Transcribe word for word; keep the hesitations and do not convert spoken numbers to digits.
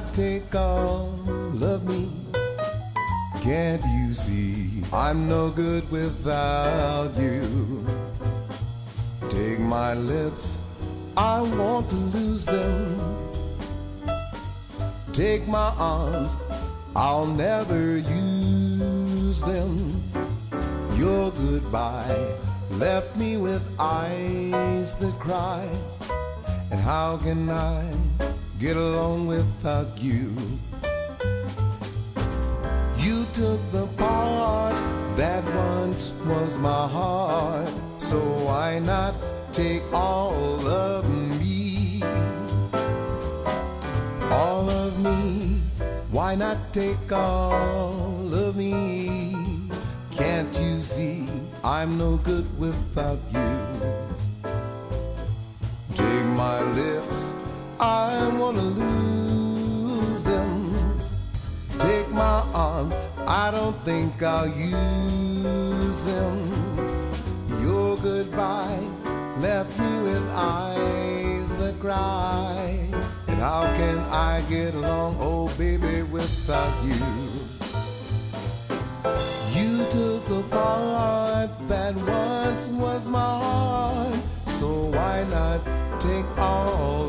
not take all of me? Can't you see I'm no good without you? Take my lips, I want to lose them. Take my arms, I'll never use them. Your goodbye left me with eyes that cry. And how can I get along without you? You took the part that once was my heart, so why not take all of me? All of me, why not take all of me? Can't you see I'm no good without you? Take my lips, I wanna lose them. Take my arms, I don't think I'll use them. Your goodbye left me with eyes that cry. And how can I get along, oh baby, without you? You took the part that once was my heart, so why not take all